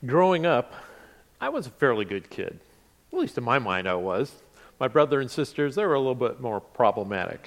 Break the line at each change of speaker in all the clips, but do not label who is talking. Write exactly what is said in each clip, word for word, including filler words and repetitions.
Growing up, I was a fairly good kid. At least in my mind I was. My brother and sisters, they were a little bit more problematic.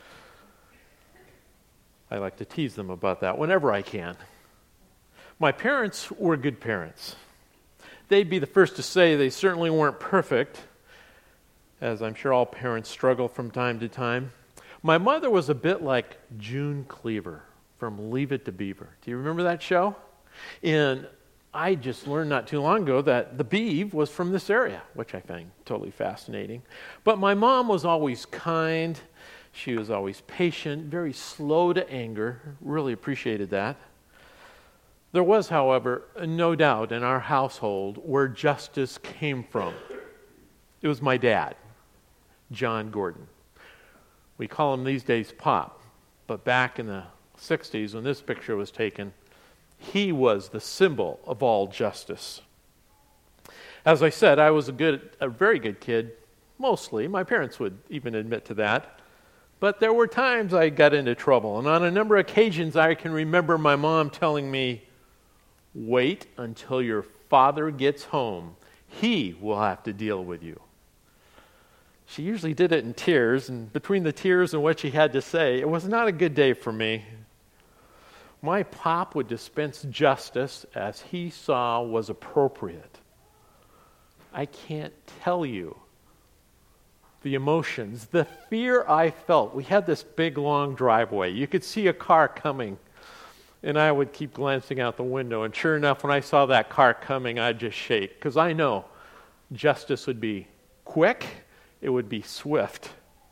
I like to tease them about that whenever I can. My parents were good parents. They'd be the first to say they certainly weren't perfect, as I'm sure all parents struggle from time to time. My mother was a bit like June Cleaver from Leave It to Beaver. Do you remember that show? And I just learned not too long ago that the Beav was from this area, which I find totally fascinating. But my mom was always kind. She was always patient, very slow to anger. Really appreciated that. There was, however, no doubt in our household where justice came from. It was my dad, John Gordon. We call him these days Pop, but back in the sixties when this picture was taken, he was the symbol of all justice. As I said, I was a good, a very good kid, mostly. My parents would even admit to that. But there were times I got into trouble, and on a number of occasions I can remember my mom telling me, "Wait until your father gets home. He will have to deal with you." She usually did it in tears, and between the tears and what she had to say, it was not a good day for me. My pop would dispense justice as he saw was appropriate. I can't tell you the emotions, the fear I felt. We had this big, long driveway. You could see a car coming, and I would keep glancing out the window. And sure enough, when I saw that car coming, I'd just shake, because I know justice would be quick, it would be swift.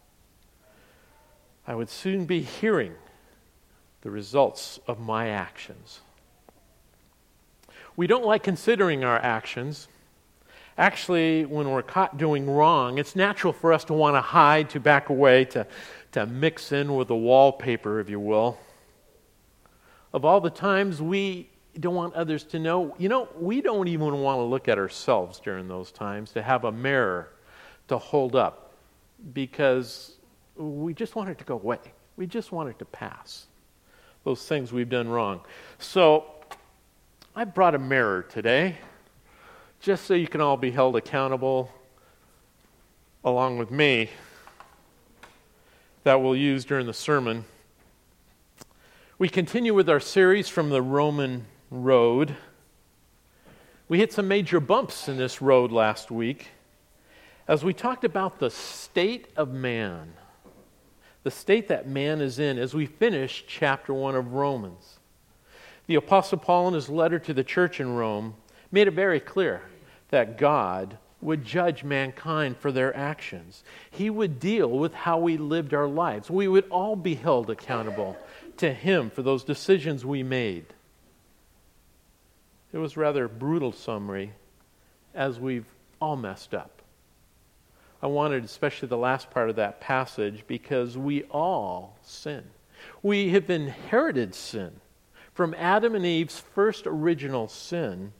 I would soon be hearing the results of my actions. We don't like considering our actions. Actually, when we're caught doing wrong, it's natural for us to want to hide, to back away, to, to mix in with the wallpaper, if you will. Of all the times we don't want others to know, you know, we don't even want to look at ourselves during those times, to have a mirror to hold up, because we just want it to go away. We just want it to pass. Those things we've done wrong. So, I brought a mirror today, just so you can all be held accountable along with me, that we'll use during the sermon. We continue with our series from the Roman road. We hit some major bumps in this road last week as we talked about the state of man, the state that man is in, as we finish chapter one of Romans. The Apostle Paul, in his letter to the church in Rome, made it very clear that God would judge mankind for their actions. He would deal with how we lived our lives. We would all be held accountable to Him for those decisions we made. It was rather a brutal summary, as we've all messed up. I wanted especially the last part of that passage because we all sin. We have inherited sin. From Adam and Eve's first original sin,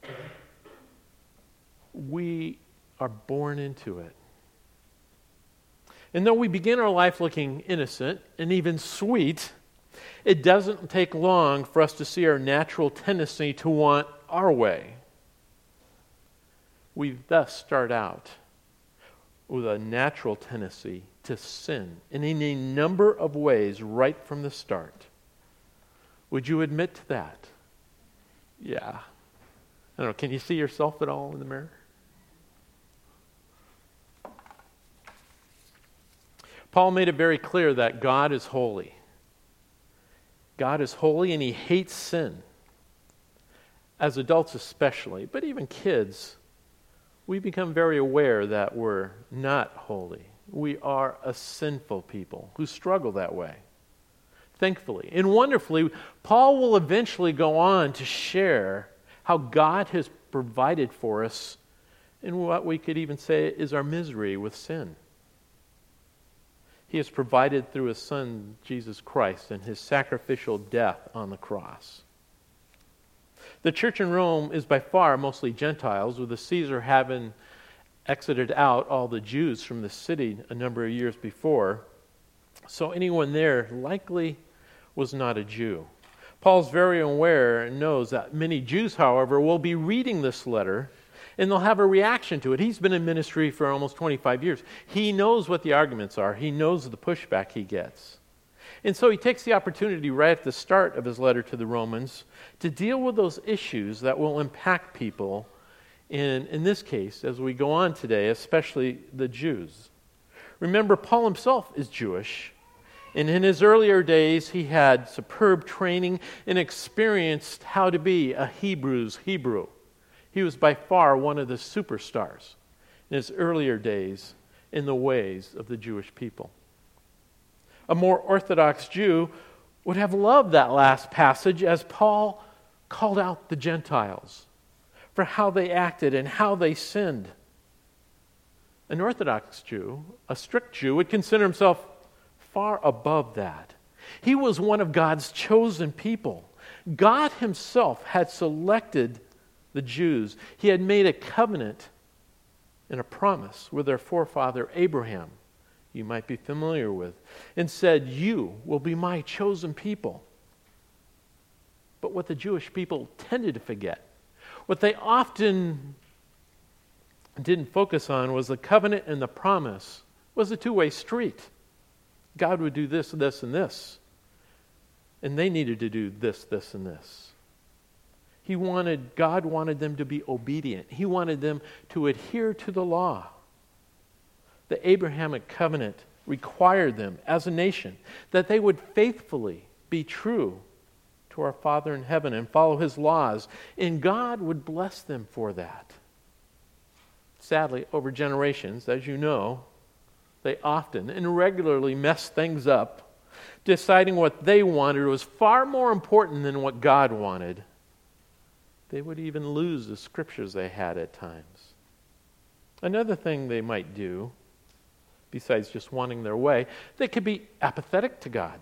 we are born into it. And though we begin our life looking innocent and even sweet, it doesn't take long for us to see our natural tendency to want our way. We thus start out with a natural tendency to sin, and in a number of ways right from the start. Would you admit to that? Yeah. I don't know, can you see yourself at all in the mirror? Paul made it very clear that God is holy. God is holy and He hates sin. As adults especially, but even kids, we become very aware that we're not holy. We are a sinful people who struggle that way. Thankfully and wonderfully, Paul will eventually go on to share how God has provided for us in what we could even say is our misery with sin. He has provided through His Son, Jesus Christ, and His sacrificial death on the cross. The church in Rome is by far mostly Gentiles, with the Caesar having exited out all the Jews from the city a number of years before. So anyone there likely was not a Jew. Paul's very aware and knows that many Jews, however, will be reading this letter and they'll have a reaction to it. He's been in ministry for almost twenty-five years. He knows what the arguments are. He knows the pushback he gets. And so he takes the opportunity right at the start of his letter to the Romans to deal with those issues that will impact people, in, in this case, as we go on today, especially the Jews. Remember, Paul himself is Jewish, and in his earlier days he had superb training and experienced how to be a Hebrew's Hebrew. He was by far one of the superstars in his earlier days in the ways of the Jewish people. A more Orthodox Jew would have loved that last passage as Paul called out the Gentiles for how they acted and how they sinned. An Orthodox Jew, a strict Jew, would consider himself far above that. He was one of God's chosen people. God himself had selected the Jews. He had made a covenant and a promise with their forefather Abraham, you might be familiar with, and said, "You will be my chosen people." But what the Jewish people tended to forget, what they often didn't focus on, was the covenant and the promise was a two-way street. God would do this, this, and this. And they needed to do this, this, and this. He wanted, God wanted them to be obedient. He wanted them to adhere to the law. The Abrahamic covenant required them as a nation that they would faithfully be true to our Father in heaven and follow his laws, and God would bless them for that. Sadly, over generations, as you know, they often and regularly messed things up, deciding what they wanted was far more important than what God wanted. They would even lose the scriptures they had at times. Another thing they might do, besides just wanting their way, they could be apathetic to God.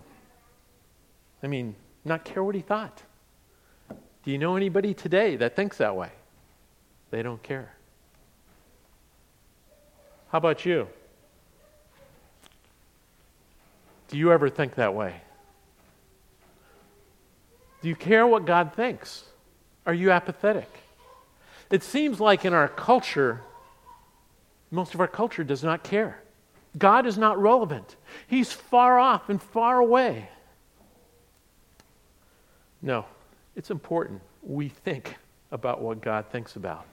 I mean, not care what he thought. Do you know anybody today that thinks that way? They don't care. How about you? Do you ever think that way? Do you care what God thinks? Are you apathetic? It seems like in our culture, most of our culture does not care. God is not relevant. He's far off and far away. No, it's important we think about what God thinks about.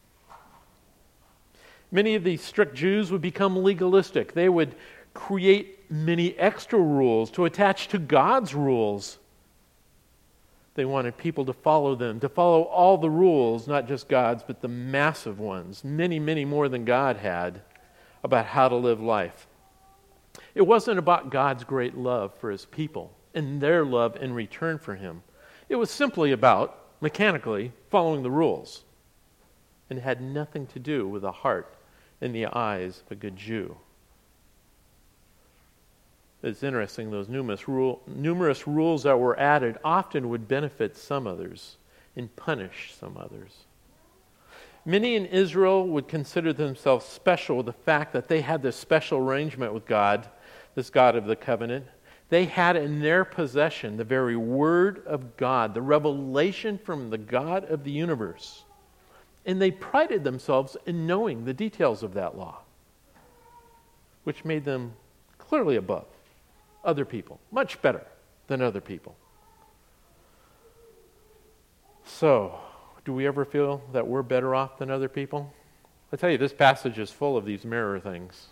Many of these strict Jews would become legalistic. They would create many extra rules to attach to God's rules. They wanted people to follow them, to follow all the rules, not just God's, but the massive ones, many, many more than God had, about how to live life. It wasn't about God's great love for his people and their love in return for him. It was simply about, mechanically, following the rules, and had nothing to do with the heart and the eyes of a good Jew. It's interesting, those numerous, rule, numerous rules that were added often would benefit some others and punish some others. Many in Israel would consider themselves special with the fact that they had this special arrangement with God, this God of the covenant. They had in their possession the very word of God, the revelation from the God of the universe. And they prided themselves in knowing the details of that law, which made them clearly above other people, much better than other people. So, do we ever feel that we're better off than other people? I tell you, this passage is full of these mirror things.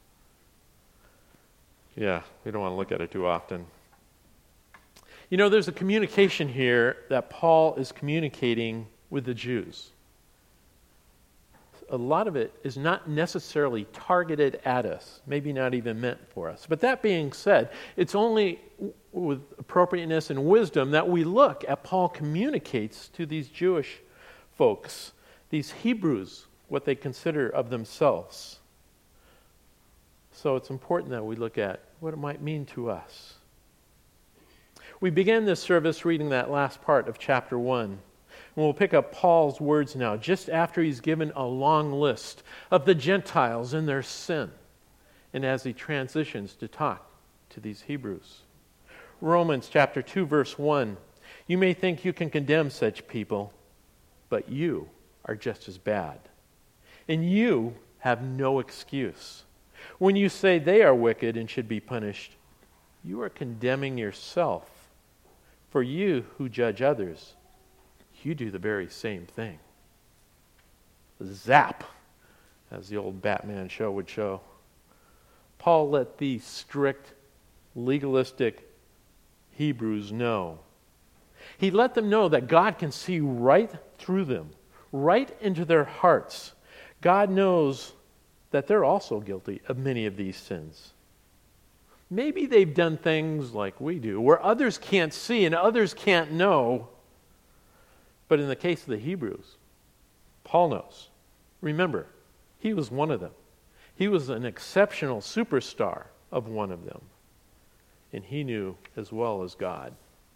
Yeah, we don't want to look at it too often. You know, there's a communication here that Paul is communicating with the Jews. A lot of it is not necessarily targeted at us, maybe not even meant for us. But that being said, it's only with appropriateness and wisdom that we look at Paul communicates to these Jewish folks, these Hebrews, what they consider of themselves. So it's important that we look at what it might mean to us. We began this service reading that last part of chapter one. And we'll pick up Paul's words now, just after he's given a long list of the Gentiles and their sin, and as he transitions to talk to these Hebrews. Romans chapter two, verse one. You may think you can condemn such people, but you are just as bad. And you have no excuse. When you say they are wicked and should be punished, you are condemning yourself. For you who judge others, you do the very same thing. Zap, as the old Batman show would show. Paul let these strict, legalistic Hebrews know. He let them know that God can see right through them, right into their hearts. God knows that they're also guilty of many of these sins. Maybe they've done things like we do, where others can't see and others can't know. But in the case of the Hebrews, Paul knows. Remember, he was one of them. He was an exceptional superstar of one of them. And he knew as well as God.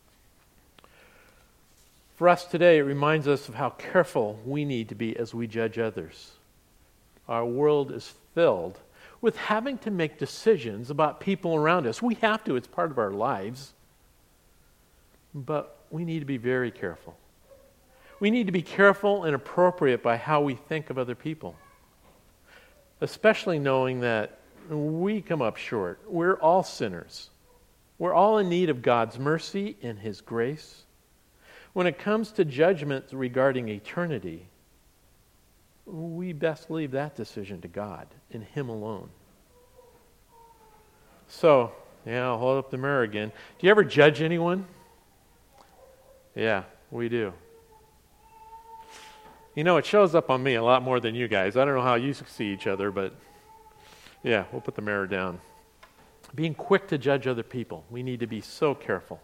For us today, it reminds us of how careful we need to be as we judge others. Our world is filled with having to make decisions about people around us. We have to, it's part of our lives. But we need to be very careful. We need to be careful and appropriate by how we think of other people. Especially knowing that we come up short. We're all sinners. We're all in need of God's mercy and His grace. When it comes to judgment regarding eternity, we best leave that decision to God and Him alone. So, yeah, I'll hold up the mirror again. Do you ever judge anyone? Yeah, we do. You know, it shows up on me a lot more than you guys. I don't know how you see each other, but yeah, we'll put the mirror down. Being quick to judge other people. We need to be so careful.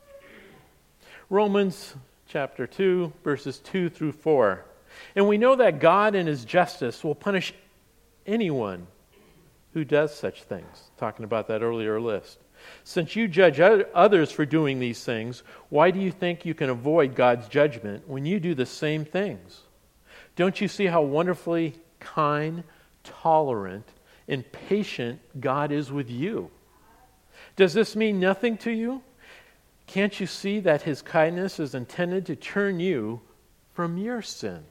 Romans chapter two, verses two through four. And we know that God in His justice will punish anyone who does such things. Talking about that earlier list. Since you judge others for doing these things, why do you think you can avoid God's judgment when you do the same things? Don't you see how wonderfully kind, tolerant, and patient God is with you? Does this mean nothing to you? Can't you see that His kindness is intended to turn you from your sin?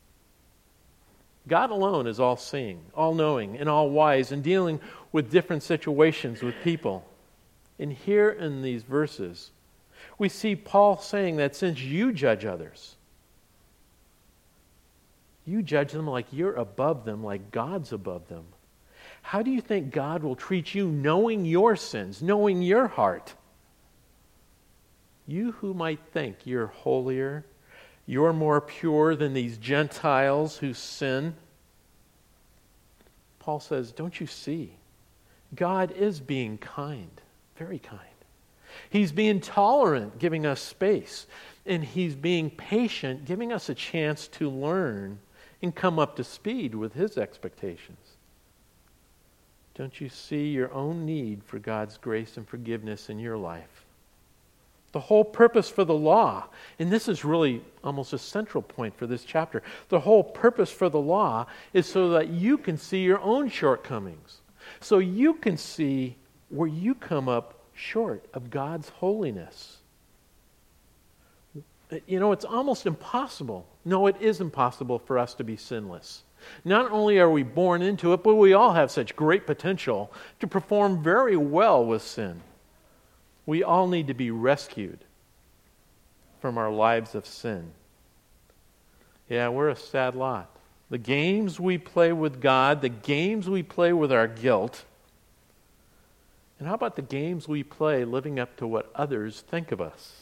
God alone is all-seeing, all-knowing, and all-wise in dealing with different situations with people. And here in these verses, we see Paul saying that since you judge others, you judge them like you're above them, like God's above them. How do you think God will treat you knowing your sins, knowing your heart? You who might think you're holier, you're more pure than these Gentiles who sin. Paul says, don't you see? God is being kind, very kind. He's being tolerant, giving us space. And He's being patient, giving us a chance to learn and come up to speed with His expectations. Don't you see your own need for God's grace and forgiveness in your life? The whole purpose for the law, and this is really almost a central point for this chapter, the whole purpose for the law is so that you can see your own shortcomings. So you can see where you come up short of God's holiness. You know, it's almost impossible. No, it is impossible for us to be sinless. Not only are we born into it, but we all have such great potential to perform very well with sin. We all need to be rescued from our lives of sin. Yeah, we're a sad lot. The games we play with God, the games we play with our guilt, and how about the games we play living up to what others think of us?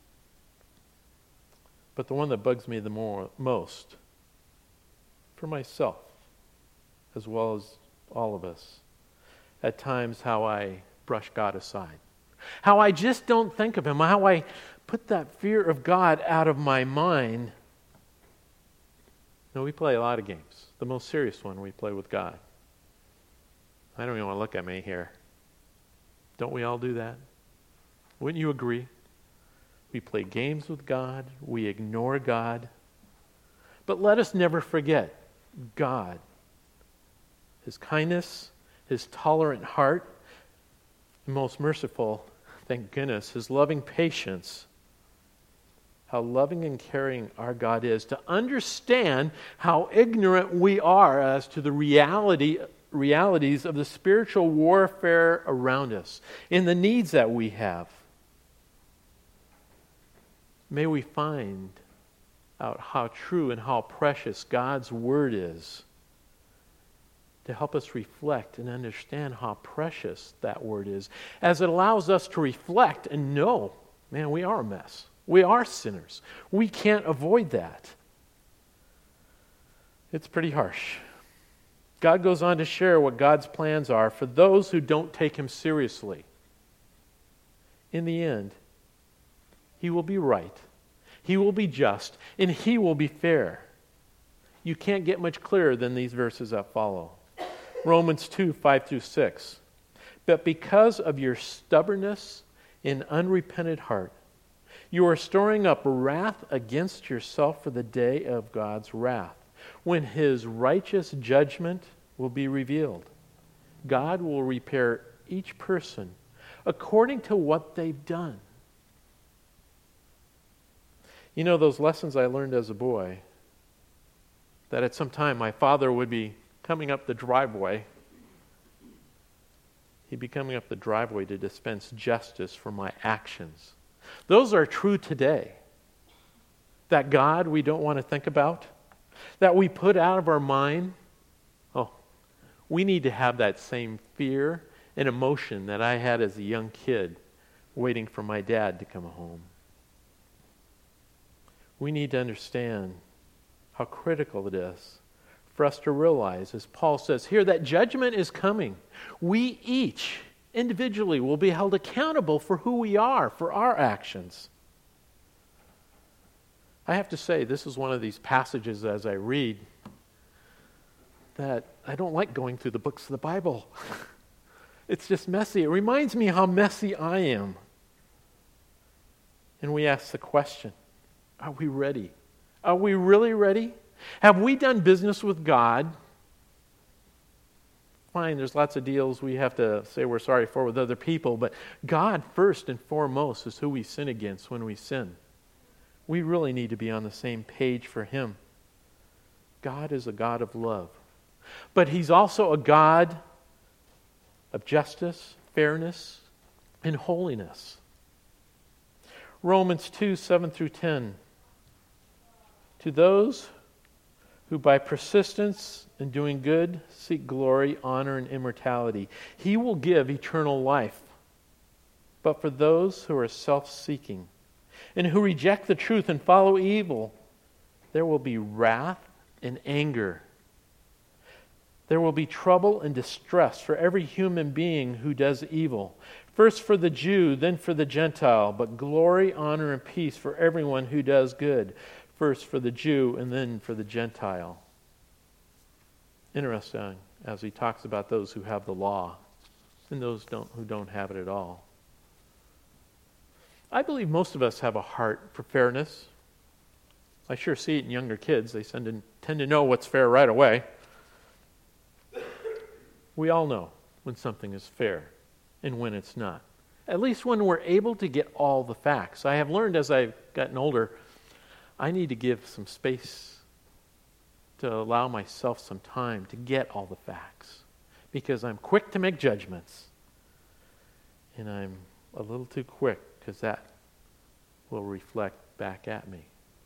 But the one that bugs me the more, most, for myself, as well as all of us, at times how I brush God aside. How I just don't think of Him. How I put that fear of God out of my mind. No, we play a lot of games. The most serious one we play with God. I don't even want to look at me here. Don't we all do that? Wouldn't you agree? We play games with God. We ignore God. But let us never forget God. His kindness, His tolerant heart, most merciful, thank goodness, His loving patience. how loving and caring our God is, to understand how ignorant we are as to the reality, realities of the spiritual warfare around us, in the needs that we have. May we find out how true and how precious God's Word is, to help us reflect and understand how precious that Word is, as it allows us to reflect and know, man, we are a mess. We are sinners. We can't avoid that. It's pretty harsh. God goes on to share what God's plans are for those who don't take Him seriously. In the end, He will be right, He will be just, and He will be fair. You can't get much clearer than these verses that follow. Romans two, five through six. But because of your stubbornness and unrepentant heart, you are storing up wrath against yourself for the day of God's wrath, when His righteous judgment will be revealed. God will repair each person according to what they've done. You know, those lessons I learned as a boy, that at some time my father would be coming up the driveway. He'd be coming up the driveway to dispense justice for my actions. Those are true today. That God we don't want to think about, that we put out of our mind, oh, we need to have that same fear and emotion that I had as a young kid waiting for my dad to come home. We need to understand how critical it is for us to realize, as Paul says here, that judgment is coming. We each individually will be held accountable for who we are, for our actions. I have to say, this is one of these passages as I read that I don't like going through the books of the Bible. It's just messy. It reminds me how messy I am. And we ask the question, are we ready? Are we really ready? Have we done business with God? Fine, there's lots of deals we have to say we're sorry for with other people, but God first and foremost is who we sin against when we sin. We really need to be on the same page for Him. God is a God of love, but He's also a God of justice, fairness, and holiness. Romans two, seven through ten. To those who by persistence in doing good seek glory, honor, and immortality, He will give eternal life. But for those who are self-seeking and who reject the truth and follow evil, there will be wrath and anger. There will be trouble and distress for every human being who does evil. First for the Jew, then for the Gentile, but glory, honor, and peace for everyone who does good. First for the Jew and then for the Gentile. Interesting, as he talks about those who have the law and those don't, who don't have it at all. I believe most of us have a heart for fairness. I sure see it in younger kids. They tend to, tend to know what's fair right away. We all know when something is fair and when it's not. At least when we're able to get all the facts. I have learned as I've gotten older, I need to give some space to allow myself some time to get all the facts, because I'm quick to make judgments, and I'm a little too quick, because that will reflect back at me.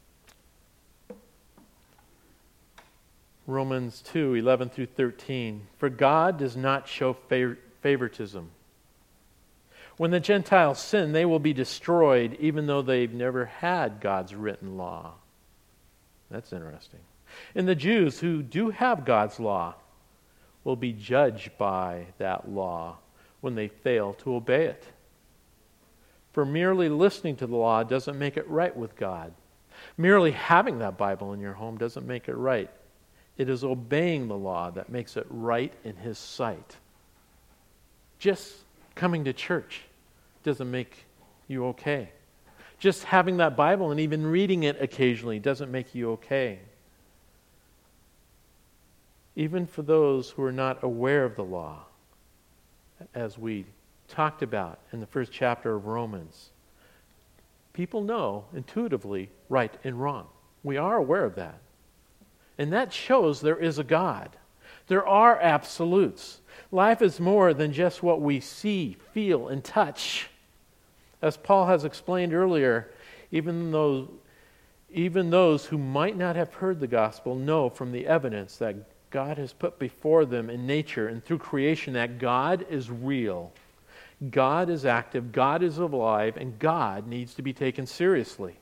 Romans two, eleven through thirteen. For God does not show favor- favoritism. When the Gentiles sin, they will be destroyed, even though they've never had God's written law. That's interesting. And the Jews who do have God's law will be judged by that law when they fail to obey it. For merely listening to the law doesn't make it right with God. Merely having that Bible in your home doesn't make it right. It is obeying the law that makes it right in His sight. Just coming to church doesn't make you okay. Just having that Bible and even reading it occasionally doesn't make you okay. Even for those who are not aware of the law, as we talked about in the first chapter of Romans, People know intuitively right and wrong. We are aware of that. And that shows there is a God. There are absolutes. Life is more than just what we see, feel, and touch. As Paul has explained earlier, even though even those who might not have heard the gospel know from the evidence that God has put before them in nature and through creation that God is real. God is active, God is alive, and God needs to be taken seriously.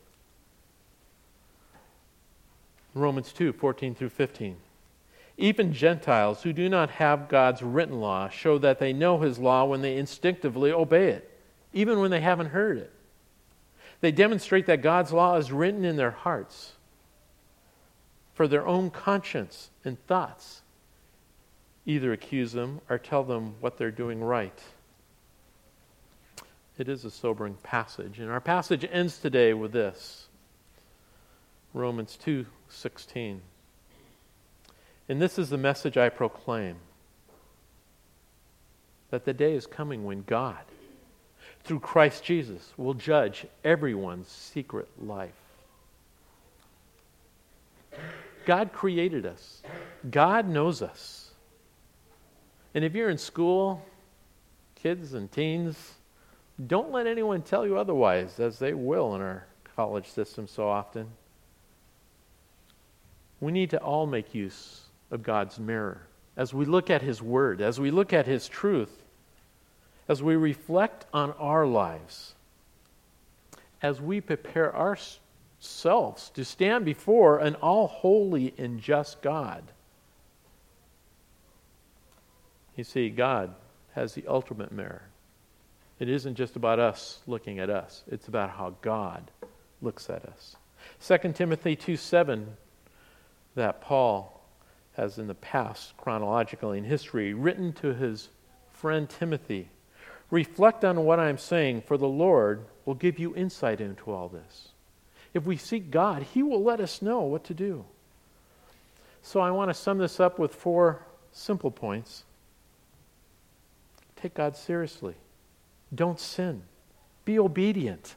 Romans two, fourteen through fifteen. Even Gentiles who do not have God's written law show that they know His law when they instinctively obey it, even when they haven't heard it. They demonstrate that God's law is written in their hearts for their own conscience and thoughts. Either accuse them or tell them what they're doing right. It is a sobering passage. And our passage ends today with this. Romans two sixteen. And this is the message I proclaim. That the day is coming when God, through Christ Jesus, will judge everyone's secret life. God created us. God knows us. And if you're in school, kids and teens, don't let anyone tell you otherwise, as they will in our college system so often. We need to all make use of God's mirror as we look at His Word, as we look at His truth, as we reflect on our lives, as we prepare ourselves to stand before an all-holy and just God. You see, God has the ultimate mirror. It isn't just about us looking at us. It's about how God looks at us. Second Timothy two seven, that Paul has in the past, chronologically in history, written to his friend Timothy. Reflect on what I'm saying, for the Lord will give you insight into all this. If we seek God, He will let us know what to do. So I want to sum this up with four simple points. Take God seriously. Don't sin. Be obedient.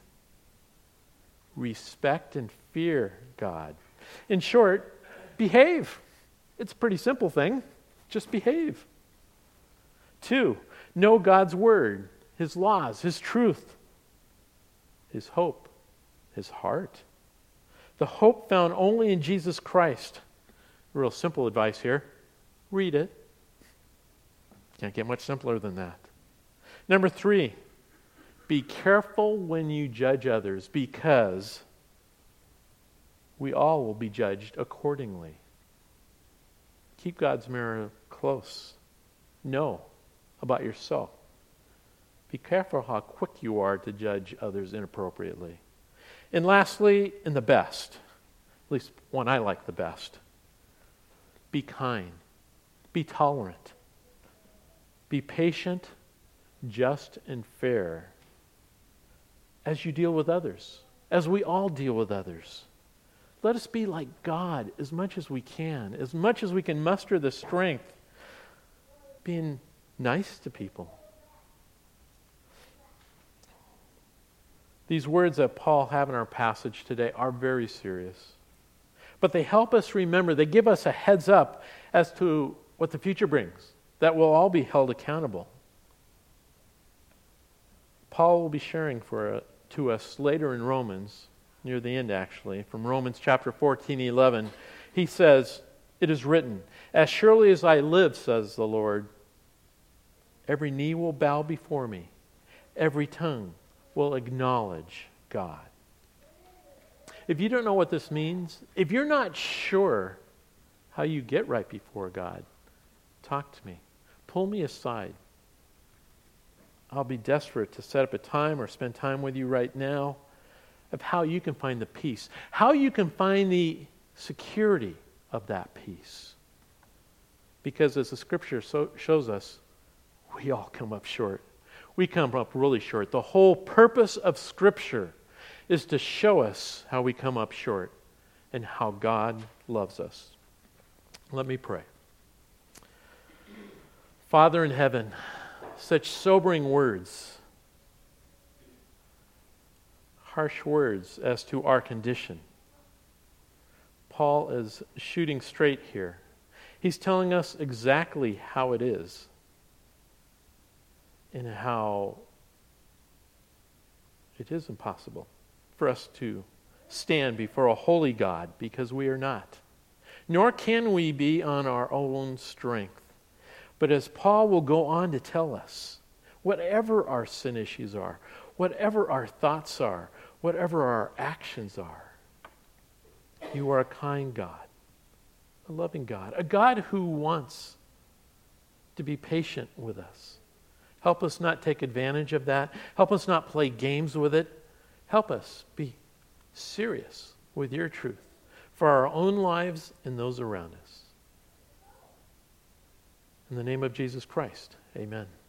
Respect and fear God. In short, behave. It's a pretty simple thing. Just behave. Two, know God's Word, His laws, His truth, His hope, His heart. The hope found only in Jesus Christ. Real simple advice here. Read it. Can't get much simpler than that. Number three, be careful when you judge others, because we all will be judged accordingly. Keep God's mirror close. Know about yourself. Be careful how quick you are to judge others inappropriately. And lastly, and the best, at least one I like the best, be kind. Be tolerant. Be patient, just, and fair as you deal with others, as we all deal with others. Let us be like God as much as we can, as much as we can muster the strength, being nice to people. These words that Paul have in our passage today are very serious. But they help us remember, they give us a heads up as to what the future brings, that we'll all be held accountable. Paul will be sharing for uh, to us later in Romans, near the end actually, from Romans chapter fourteen, eleven. He says, "It is written, as surely as I live, says the Lord, every knee will bow before me, every tongue will acknowledge God." If you don't know what this means, if you're not sure how you get right before God, talk to me. Pull me aside. I'll be desperate to set up a time or spend time with you right now of how you can find the peace, how you can find the security of that peace. Because as the Scripture so shows us, we all come up short. We come up really short. The whole purpose of Scripture is to show us how we come up short and how God loves us. Let me pray. Father in heaven, such sobering words, harsh words as to our condition. Paul is shooting straight here. He's telling us exactly how it is and how it is impossible for us to stand before a holy God, because we are not. Nor can we be on our own strength. But as Paul will go on to tell us, whatever our sin issues are, whatever our thoughts are, whatever our actions are, you are a kind God, a loving God, a God who wants to be patient with us. Help us not take advantage of that. Help us not play games with it. Help us be serious with your truth for our own lives and those around us. In the name of Jesus Christ, amen.